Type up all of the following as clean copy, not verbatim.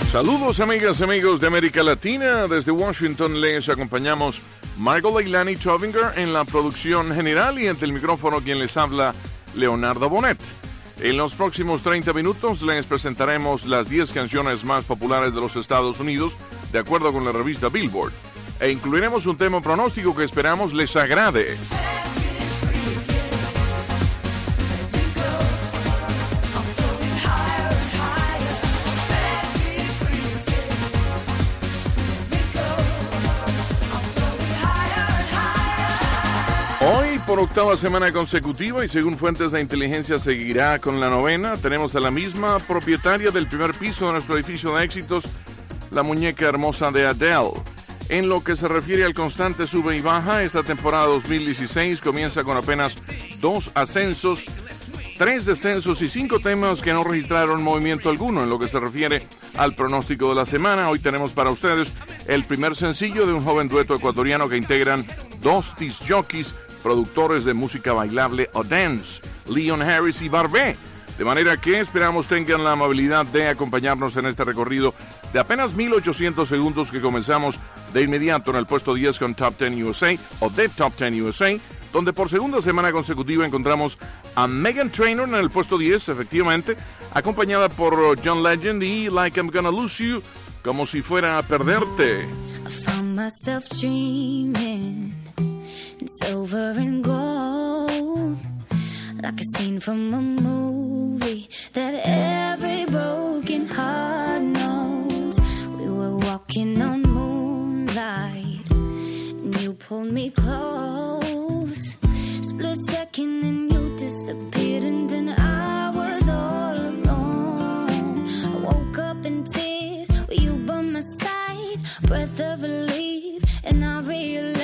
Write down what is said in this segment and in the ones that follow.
Saludos amigas y amigos de América Latina. Desde Washington les acompañamos Michael Leilani Tovinger en la producción general y ante el micrófono quien les habla, Leonardo Bonet. En los próximos 30 minutos les presentaremos las 10 canciones más populares de los Estados Unidos de acuerdo con la revista Billboard. E incluiremos un tema pronóstico que esperamos les agrade. Hoy, por octava semana consecutiva y según fuentes de inteligencia seguirá con la novena, tenemos a la misma propietaria del primer piso de nuestro edificio de éxitos, la muñeca hermosa de Adele. En lo que se refiere al constante sube y baja, esta temporada 2016 comienza con apenas 2 ascensos, 3 descensos y 5 temas que no registraron movimiento alguno. En lo que se refiere al pronóstico de la semana, hoy tenemos para ustedes el primer sencillo de un joven dueto ecuatoriano que integran 2 disc jockeys, productores de música bailable o dance, Leon Harris y Barbé. De manera que esperamos tengan la amabilidad de acompañarnos en este recorrido de apenas 1800 segundos que comenzamos de inmediato en el puesto 10 con Top 10 USA o The Top 10 USA, donde por segunda semana consecutiva encontramos a Meghan Trainor en el puesto 10, efectivamente, acompañada por John Legend y Like I'm Gonna Lose You, como si fuera a perderte. I found myself dreaming in silver and gold, like a scene from a movie that every broken heart knows. We were walking on moonlight and you pulled me close. Split second and you disappeared and then I was all alone. I woke up in tears with you by my side, breath of relief, and I realized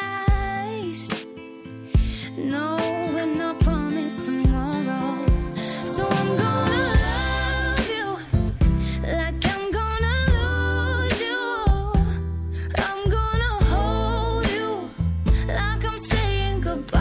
no, we're not promised tomorrow. So I'm gonna love you like I'm gonna lose you. I'm gonna hold you like I'm saying goodbye.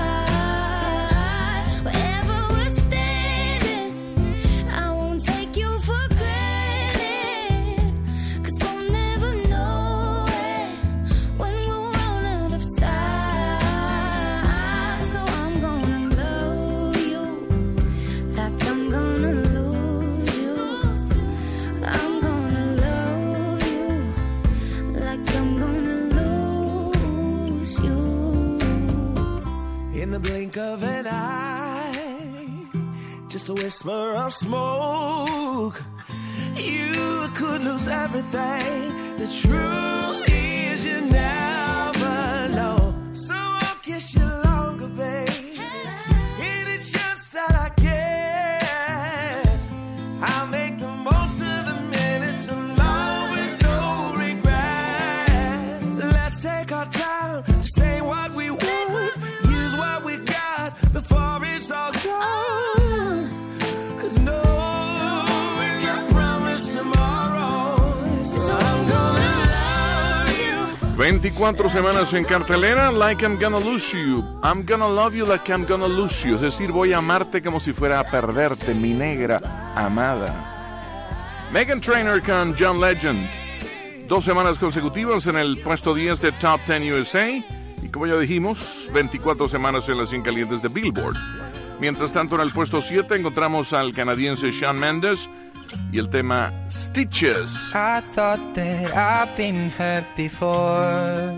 Wherever we're standing, I won't take you for granted, 'cause we'll never know it when we'll run out of time. So I'm gonna love you like I'm gonna lose you. I'm gonna love you like I'm gonna lose you. In the blink of an eye, just a whisper of smoke, you could lose everything. The truth is you never know. So I'll kiss you longer, babe. Any chance that I get, I'll make the most of the minutes alone with no regrets. Let's take our time to say what we want, use what we got before it's all gone. 'Cause no, we're not promised tomorrow. So I'm gonna love you. 24 semanas en cartelera, Like I'm Gonna Lose You. I'm Gonna Love You Like I'm Gonna Lose You. Es decir, voy a amarte como si fuera a perderte, mi negra amada. Meghan Trainor con John Legend. 2 semanas consecutivas en el puesto 10 de Top 10 USA. Y como ya dijimos, 24 semanas en las 100 calientes de Billboard. Mientras tanto, en el puesto 7 encontramos al canadiense Shawn Mendes y el tema Stitches. I thought that I've been hurt before,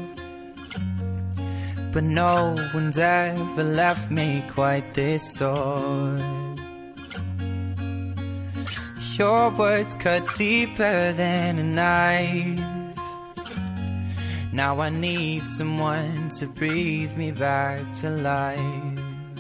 but no one's ever left me quite this sore. Your words cut deeper than a knife. Now I need someone to breathe me back to life.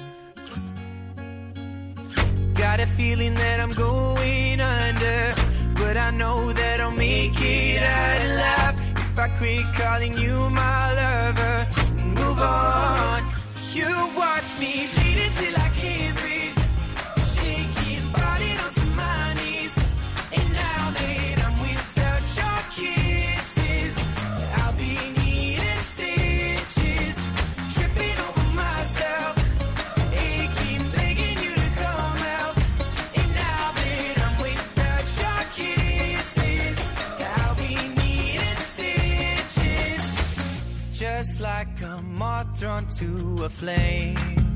Got a feeling that I'm going under, but I know that I'll make it out alive if I quit calling you my lover and move on. You watch me bleed until I can't breathe, shaking, falling onto my knees. And now that I'm without your kisses, I'll be needing stitches, tripping over myself, aching, begging you to come out. And now that I'm without your kisses, drawn to a flame.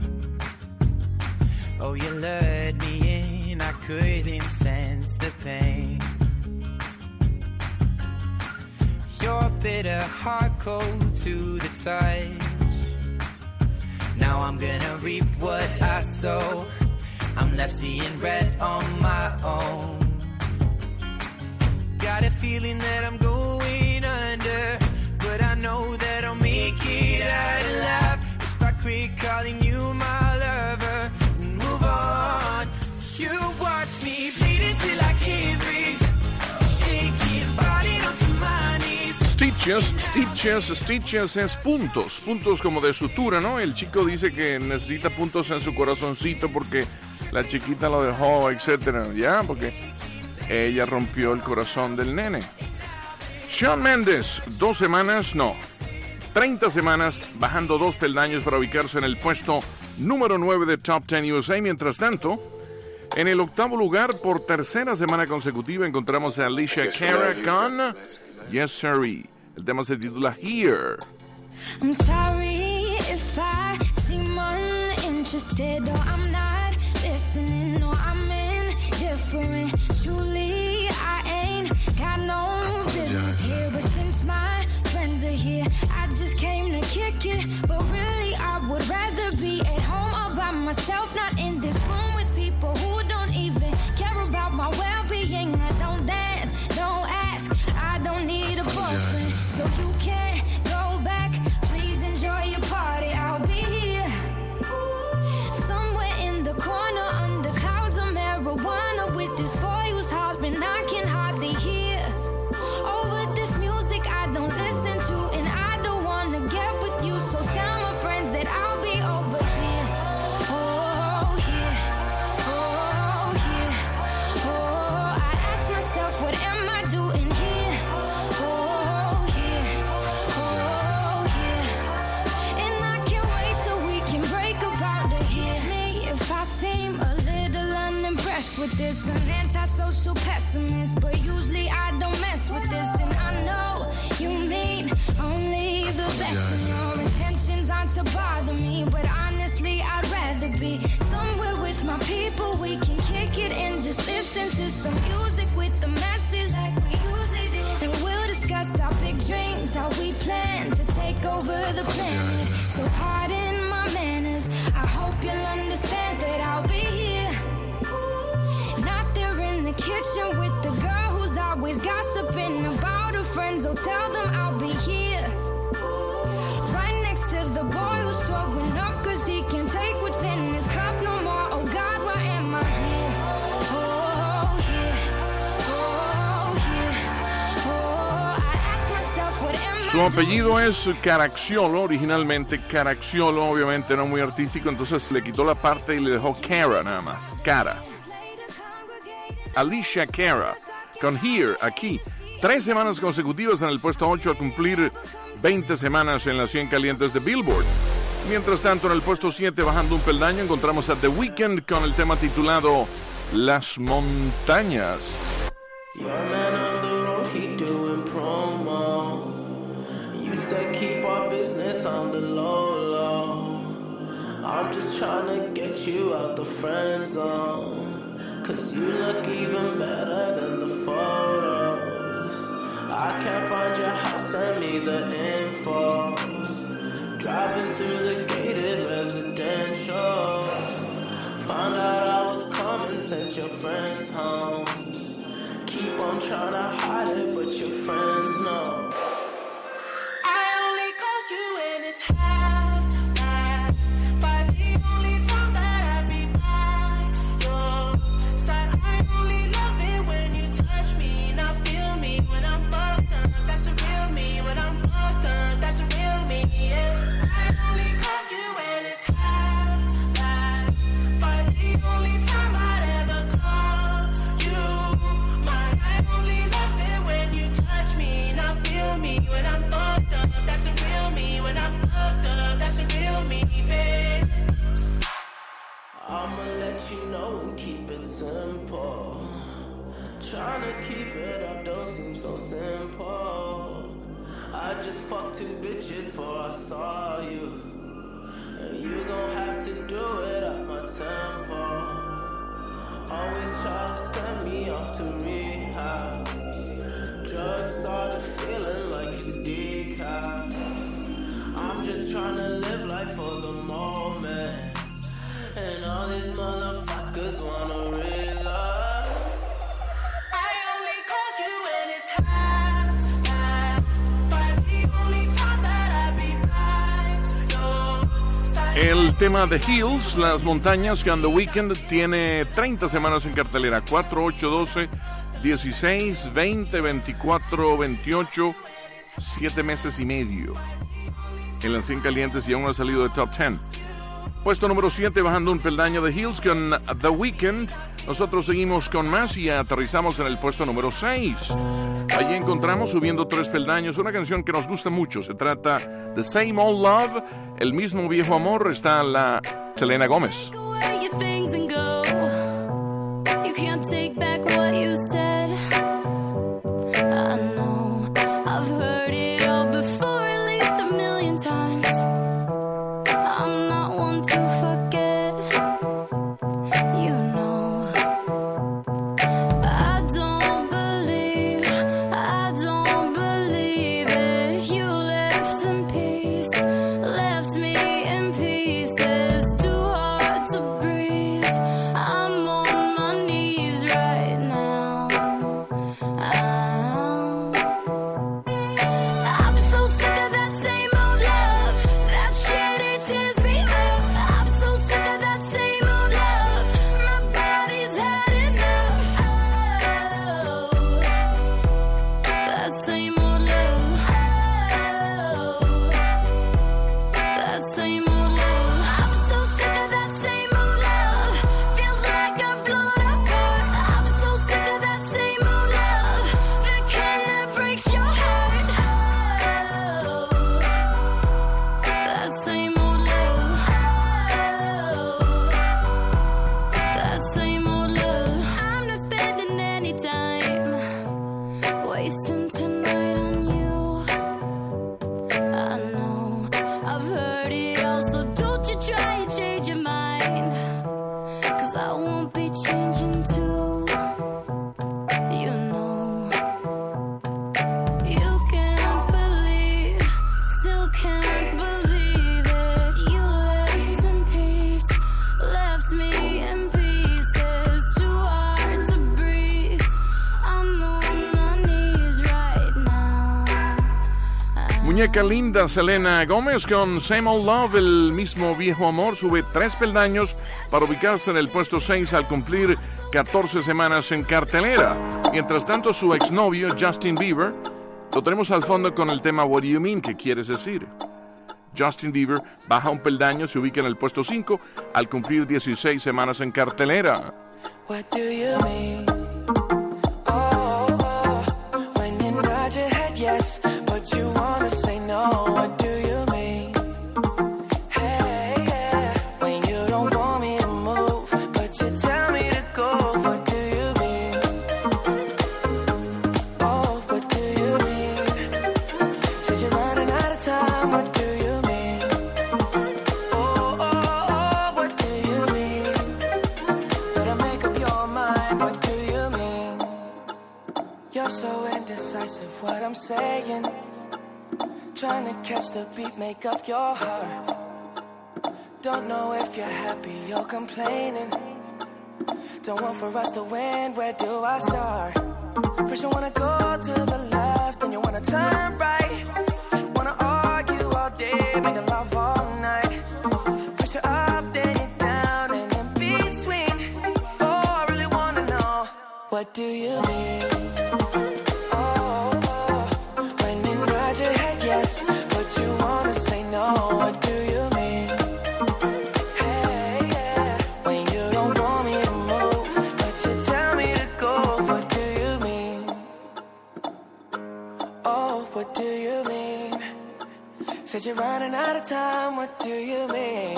Oh, you lured me in, I couldn't sense the pain. Your bitter heart cold to the touch. Now I'm gonna reap what I sow. I'm left seeing red on my own. Got a feeling that I'm going under, but I know that I'll make it out alive if I quit calling you my lover and move on. You watch me bleed until I can't breathe, shaking, falling onto my knees. Stitches es puntos como de sutura, ¿no? El chico dice que necesita puntos en su corazoncito porque la chiquita lo dejó, etcétera, ya, porque ella rompió el corazón del nene. Shawn Mendes, 30 semanas, bajando 2 peldaños para ubicarse en el puesto número 9 de Top 10 USA. Mientras tanto, en el 8º lugar, por tercera semana consecutiva, encontramos a Alicia Cara con Yes Siree. El tema se titula Here. I'm sorry if I seem uninterested, or I'm not listening, or I'm indifferent. Truly, I ain't got no business here, but since my friends are here, I just came to kick it. But really, I would rather be at home all by myself, not in this room with people who don't even care about my well-being. I don't dance, don't ask, I don't need a boyfriend, so you can't go back. Please enjoy your party, I'll be here somewhere in the corner under clouds of marijuana with this boy who's hollering I can hardly hear. Over this music I don't listen to, and I don't wanna get with you, so tell my friends that I'll be over here. Oh, here. Oh, here. Oh, I ask myself, what am I doing here? Oh, here. Oh, here. And I can't wait till we can break about it here. Me, if I seem a little unimpressed with this, an antisocial pessimist, but usually I don't mess with this, and I know you mean only the best, and your intentions aren't to bother me, but honestly I'd rather be somewhere with my people. We can kick it and just listen to some music with the message like we usually do, and we'll discuss our big dreams, how we plan to take over the planet. So pardon my manners, I hope you'll understand that I'll be here, not there in the kitchen with the girl who's always gossiping about her friends. Oh, tell them I'll be here, right next to the boy who's throwing up cause he can't take what's in his cup no more. Oh God, why am I here? Oh, here. Oh, here. Oh, I ask myself, what am Su apellido es Caracciolo, originalmente Caracciolo, obviamente no muy artístico, entonces le quitó la parte y le dejó Cara nada más, Cara. Alicia Cara con Here, aquí. 3 semanas consecutivas en el puesto 8 a cumplir 20 semanas en las 100 calientes de Billboard. Mientras tanto, en el puesto 7, bajando un peldaño, encontramos a The Weeknd con el tema titulado Las Montañas. Your man on the road, he doing promo. You said keep our business on the low, low. I'm just trying to get you out the friend zone, 'cause you look even better than the photos. I can't find your house, send me the info. Driving through the gated residential, found out I was coming, sent your friends home. Keep on trying to hide it, but your friends know. I only call you when it's half-past, but the only time that I be by your side. I only love it when you touch me, not feel me when I'm fucked up. That's a real me when I'm fucked up. That's a real me, yeah. I only call you when it's half-past, but the only time I'd ever call you mine. I only love it when you touch me, not feel me when I'm fucked up. That's a real me when I'm fucked up. That's a real me, babe. I'ma let you know and keep it simple. Trying to keep it up don't seem so simple. I just fucked 2 bitches before I saw you. You gon' have to do it at my tempo. Always try to send me off to rehab. Drugs started feeling like it's decaf. I'm just trying to live life for the moment. And all these motherfuckers wanna realize I only call you when it's half-past, but the only time that I be by your side. El tema de Hills, Las Montañas, que on The Weeknd tiene 30 semanas en cartelera. 4, 8, 12, 16, 20, 24, 28, 7 meses y medio en las 100 calientes y aún no ha salido de Top 10. Puesto número 7, bajando un peldaño de Hills con The Weeknd. Nosotros seguimos con más y aterrizamos en el puesto número 6. Allí encontramos, subiendo 3 peldaños, una canción que nos gusta mucho. Se trata de Same Old Love, El Mismo Viejo Amor. Está la Selena Gómez. Take away your things and go. You can't take back what you said. I know I've heard it all before, at least a million times. I'm not one to forget. You know I don't believe it. You left in peace, left me in pieces. Too hard to breathe. I'm on my knees right now. I'm so sick of that same old love. That shit, it tears me up. I'm so sick of that same old love. My body's had enough. Oh, that same old love. Oh, that same old love. I'm so sick of that same old love. Feels like I've blown apart. I'm so sick of that same old love. The kind that breaks your heart. Oh, that same old love. Oh, that same old love. I'm not spending any time wasting tonight on you. I know I've heard it all, so don't you try and change your mind. 'Cause I won't be changing too. You know you can't believe, still can't believe it. You left in peace, left me in pieces. Too hard to breathe. I'm on my knees right now. Muñeca linda, Selena Gómez con Same Old Love, El Mismo Viejo Amor. Sube 3 peldaños para ubicarse en el puesto 6 al cumplir 14 semanas en cartelera. Mientras tanto, su exnovio Justin Bieber lo tenemos al fondo con el tema What Do You Mean? ¿Qué quieres decir? Justin Bieber baja un peldaño, se ubica en el puesto 5 al cumplir 16 semanas en cartelera. What do you mean? When you nod your head yes, but you wanna say no. What do you mean? Hey, yeah. When you don't want me to move, but you tell me to go. What do you mean? Oh, what do you mean? Said you're running out of time. What do you mean? Oh, what do you mean? Better make up your mind. What do you mean? You're so indecisive, what I'm saying. Trying to catch the beat, make up your heart. Don't know if you're happy or complaining. Don't want for us to win, where do I start? First you wanna go to the left, then you wanna turn right. Wanna argue all day, making love all night. First you're up, then you're down, and in between. Oh, I really wanna know, what do you mean? When you nod your head yes, but you wanna say no. What do you mean? Hey, yeah. When you don't want me to move, but you tell me to go. What do you mean? Oh, what do you mean? Said you're running out of time. What do you mean?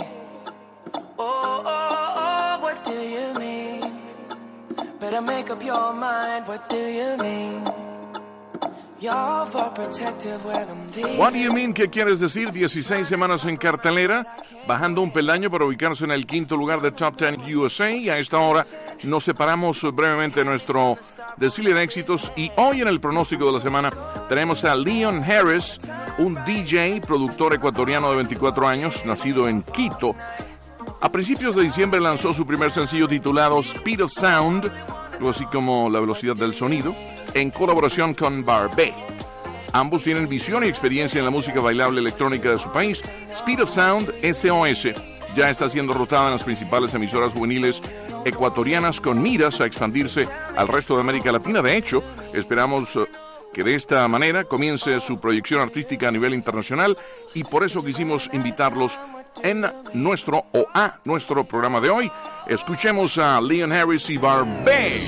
Oh, what do you mean? Better make up your mind. What do you mean? You're overprotective when I'm leaving. What do you mean? ¿Qué quieres decir? 16 semanas en cartelera, bajando un peldaño para ubicarse en el quinto lugar de Top 10 USA. Y a esta hora nos separamos brevemente de nuestro desfile de éxitos. Y hoy en el pronóstico de la semana tenemos a Leon Harris, un DJ, productor ecuatoriano de 24 años, nacido en Quito. A principios de diciembre lanzó su primer sencillo titulado Speed of Sound, algo así como la velocidad del sonido, en colaboración con Barbé. Ambos tienen visión y experiencia en la música bailable electrónica de su país. Speed of Sound, SOS, ya está siendo rotada en las principales emisoras juveniles ecuatorianas con miras a expandirse al resto de América Latina. De hecho, esperamos que de esta manera comience su proyección artística a nivel internacional y por eso quisimos invitarlos en nuestro programa de hoy. Escuchemos a Leon Harris y Barbé.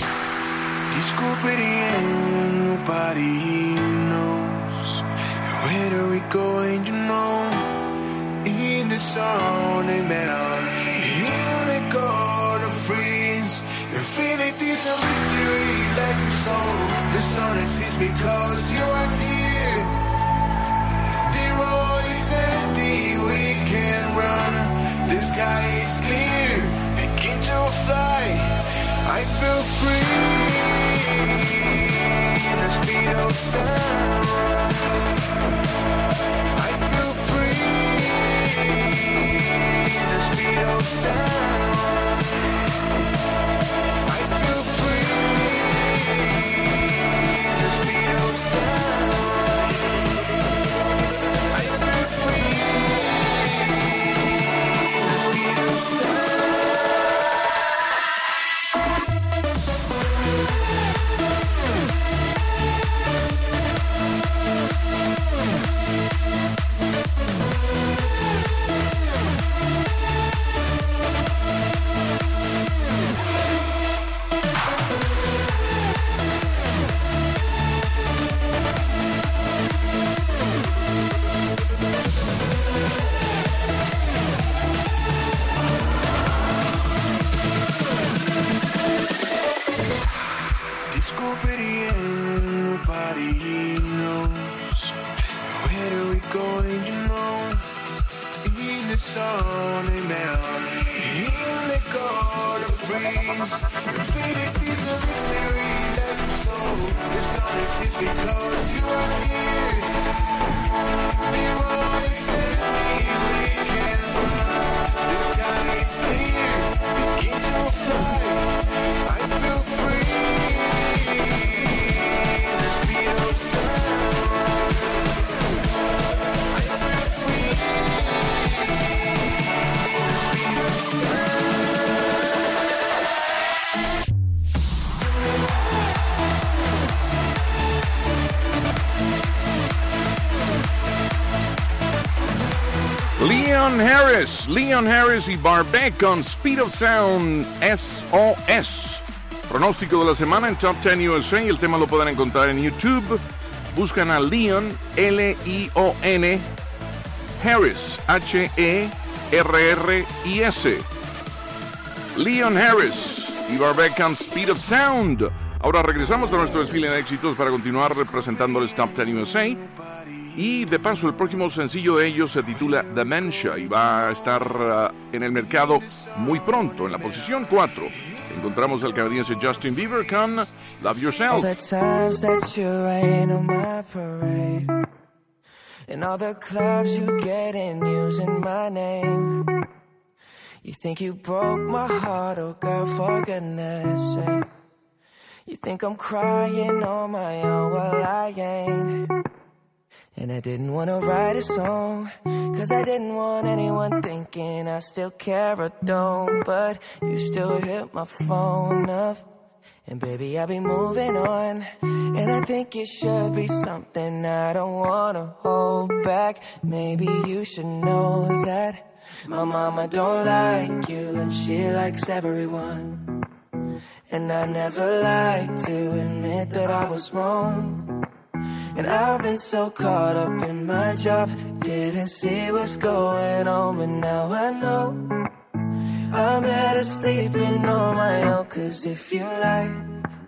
Nobody knows where are we going, you know. In the sun and metal, in the God of freeze. Infinity's a mystery, like your soul. The sun exists because you are here. The road is empty, we can run. The sky is clear, begin to fly. I feel free. The speed of sound. I feel free. The speed of sound. I feel free. The speed of sound. I feel free. The speed of sound. Nobody knows where are we going, you know. In the sun and melt, in the God of freeze. Infinity's a mystery, like your soul. The sun exists because you are here. The road is empty, we can run. The sky is clear, begin to fly. I feel free. Leon Harris y Barbé con Speed of Sound, SOS. Pronóstico de la semana en Top 10 USA. El tema lo pueden encontrar en YouTube. Buscan a Leon, L-I-O-N, Harris, H-E-R-R-I-S. Leon Harris y Barbé con Speed of Sound. Ahora regresamos a nuestro desfile de éxitos para continuar representándoles Top 10 USA. Y de paso, el próximo sencillo de ellos se titula Dementia y va a estar en el mercado muy pronto, en la posición 4. Encontramos al canadiense Justin Bieber con Love Yourself. All the times that you rain on my parade, and all the clubs you get in using my name. You think you broke my heart, oh girl, for goodness sake. You think I'm crying on my own, well I ain't. And I didn't want to write a song, cause I didn't want anyone thinking I still care or don't. But you still hit my phone up, and baby I'll be moving on. And I think it should be something I don't want to hold back. Maybe you should know that my mama don't like you, and she likes everyone. And I never like to admit that I was wrong. And I've been so caught up in my job, didn't see what's going on, but now I know I'm better sleeping on my own. Cause if you like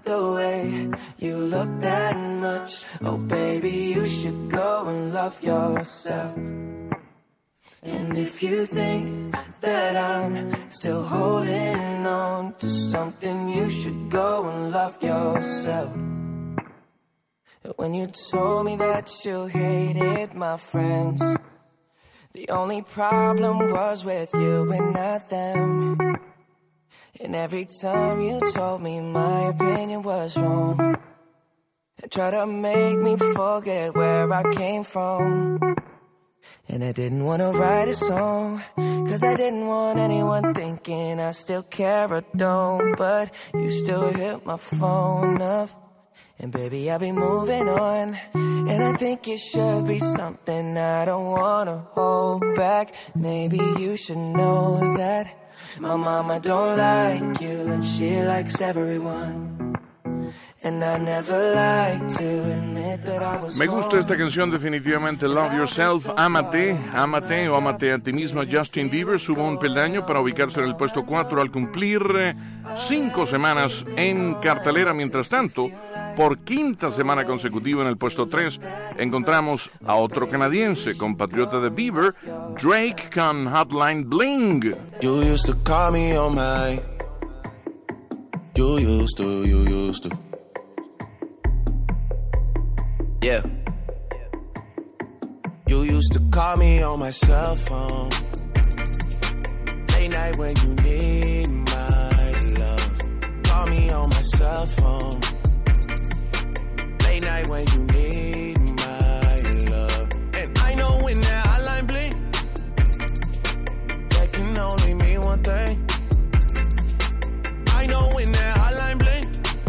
the way you look that much. Oh baby, you should go and love yourself. And if you think that I'm still holding on to something, you should go and love yourself. When you told me that you hated my friends, the only problem was with you and not them. And every time you told me my opinion was wrong, and tried to make me forget where I came from. And I didn't want to write a song, 'cause I didn't want anyone thinking I still care or don't. But you still hit my phone up, and baby, I'll be moving on. And I think it should be something I don't want to hold back. Maybe you should know that my mama don't like you, and she likes everyone. And I never like to admit that I was. Me gusta esta canción definitivamente, Love Yourself, Ámate, Ámate o Ámate a ti mismo. Justin Bieber subió un peldaño para ubicarse en el puesto 4 al cumplir 5 semanas en cartelera. Mientras tanto, por quinta semana consecutiva en el puesto 3, encontramos a otro canadiense, compatriota de Bieber, Drake con Hotline Bling. You used to call me on my. You used to. Yeah. You used to call me on my cell phone. Late night when you need my love. Call me on my cell phone. Late night when you need my love. And I know when that hotline blink, that can only mean one thing. I know when that hotline blink,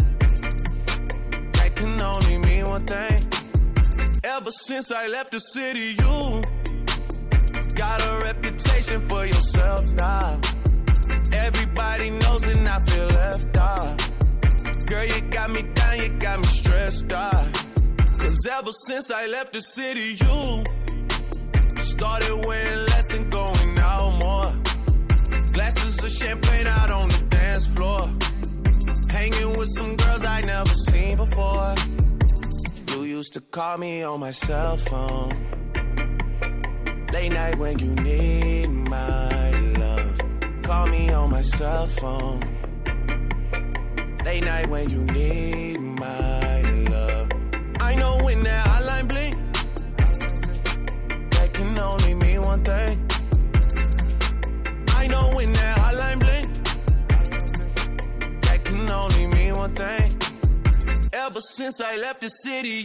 that can only mean one thing. Ever since I left the city, you got a reputation for yourself now. Everybody knows and I feel left out. Girl, you got me down, you got me stressed out. 'Cause ever since I left the city, you started wearing less and going out more. Glasses of champagne out on the dance floor. Hanging with some girls I never seen before. You used to call me on my cell phone. Late night when you need my love. Call me on my cell phone. Late night when you need my love. I know when that hotline blink, that can only mean one thing. I know when that hotline blink, that can only mean one thing. Ever since I left the city,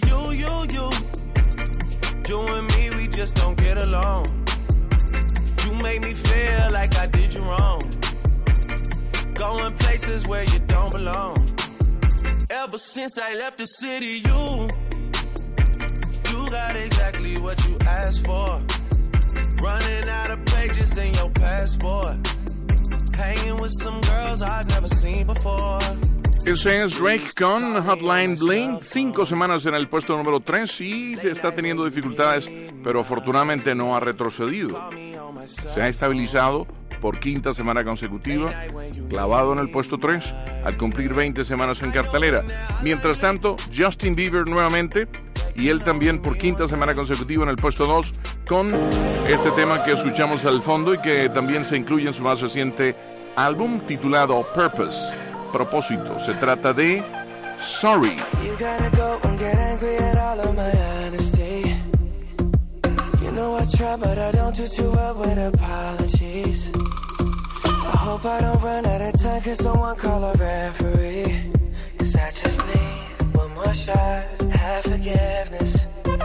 you and me, we just don't get along. You made me feel like I did you wrong. Going places where you don't belong. Ever since I left the city, you got exactly what you asked for. Running out of pages in your passport. Hanging with some girls I've never seen before. Ese es Drake con Hotline Bling, 5 semanas en el puesto número 3 y está teniendo dificultades, pero afortunadamente no ha retrocedido. Se ha estabilizado por quinta semana consecutiva, clavado en el puesto 3, al cumplir 20 semanas en cartelera. Mientras tanto, Justin Bieber nuevamente, y él también por quinta semana consecutiva en el puesto 2, con este tema que escuchamos al fondo y que también se incluye en su más reciente álbum titulado Purpose. Propósito, se trata de Sorry. You gotta go and get angry at all of my honesty. You know I try, but I don't do too well with apologies. I hope I don't run out of time, 'cause someone call a referee. 'Cause I just need one more shot, have forgiveness.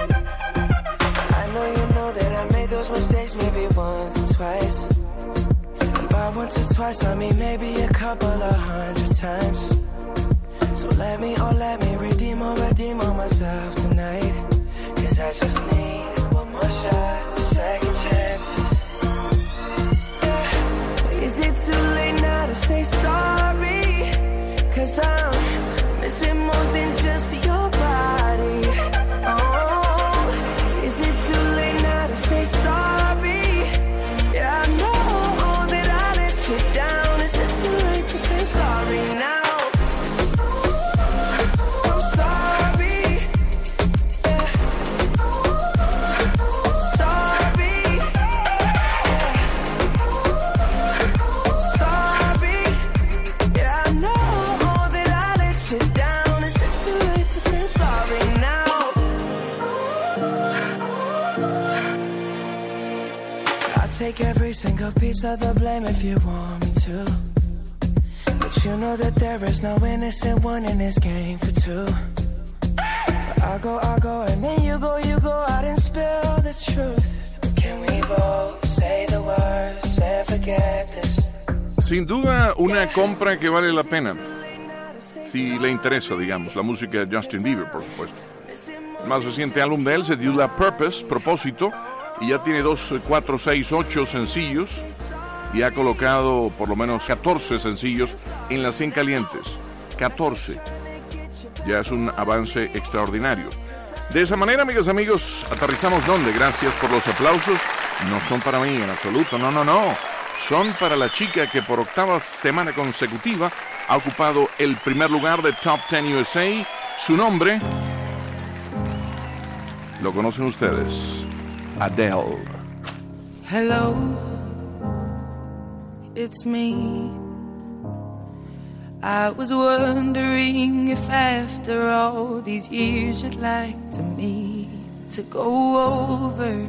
I know that I made those mistakes maybe once or twice. By once or twice, I mean maybe a couple of 100 times. So let me redeem on myself tonight. 'Cause I just need one more shot, second chances. Yeah. Is it too late now to say sorry? 'Cause I'm missing more than just your body. Oh, is it too late now to say sorry? Yeah, I know down, is it too late to say sorry now? Sink a piece of the blame if you want me to. But you know that there is no innocent one in this game for two. But I go, and then you go out and spill the truth. Can we both say the words and forget this? Sin duda, una compra que vale la pena. Si le interesa, digamos, la música de Justin Bieber, por supuesto. El más reciente álbum de él se titula Purpose, Propósito, y ya tiene 2, 4, 6, 8 sencillos, y ha colocado por lo menos 14 sencillos en las 100 calientes. 14. Ya es un avance extraordinario. De esa manera, amigas y amigos, aterrizamos donde. Gracias por los aplausos. No son para mí en absoluto, no. Son para la chica que por 8ª semana consecutiva ha ocupado el primer lugar de Top 10 USA. Su nombre, lo conocen ustedes, Adele. Hello, it's me. I was wondering if after all these years you'd like me to go over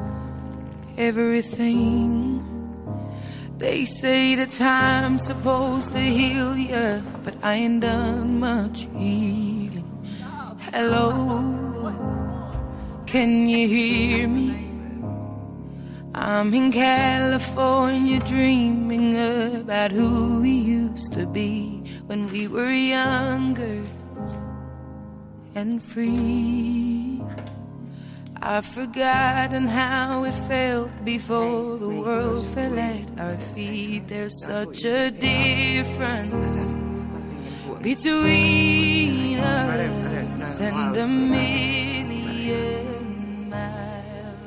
everything. They say that time's supposed to heal ya, but I ain't done much healing. Hello, can you hear me? I'm in California dreaming about who we used to be when we were younger and free. I've forgotten how it felt before the world fell at our feet. There's such a difference between us and a million miles.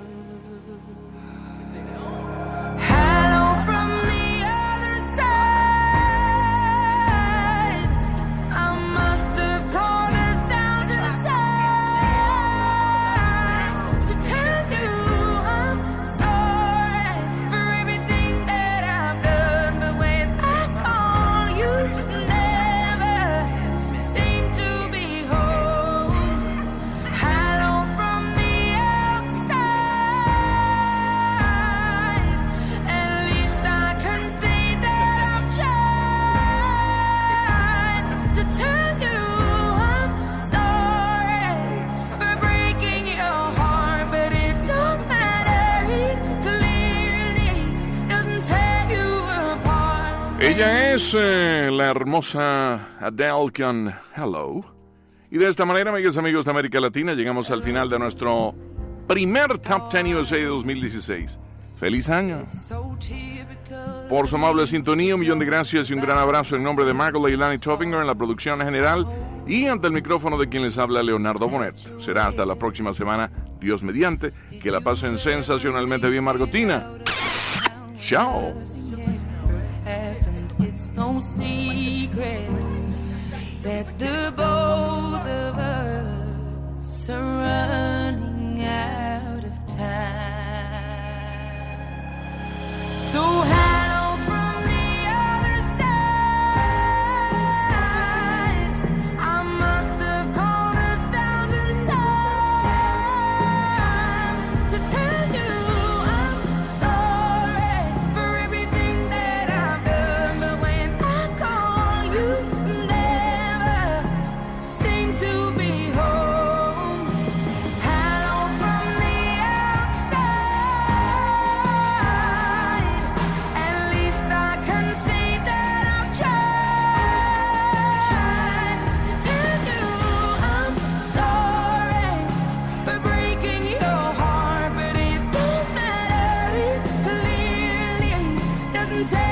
Hello from the other side. I must have called 1,000 times to tell you I'm sorry for everything that I've done. But when I call, you never seem to be home. Hello from the outside. At least I can say that I've tried to tell you I'm sorry for breaking your heart, but it don't matter. It clearly doesn't tear you apart. Ella es la hermosa Adele con Hello. Y de esta manera, amigas y amigos de América Latina, llegamos al final de nuestro primer Top 10 USA de 2016. ¡Feliz año! So typical. Por su amable sintonía, 1 millón de gracias y un gran abrazo en nombre de Margot Leilani Toffinger en la producción general y ante el micrófono de quien les habla, Leonardo Bonet. Será hasta la próxima semana, Dios mediante. Que la pasen sensacionalmente bien, Margotina. Chao. Happened. It's no secret that the both of us are running out of time. So hello from the other side. I must have called 1,000 times to tell you I'm sorry for everything that I've done. But when I call, you never seem to be home. Hello from the outside. At least I can say that I've tried to tell you I'm sorry for breaking your heart, but it don't matter. It clearly doesn't take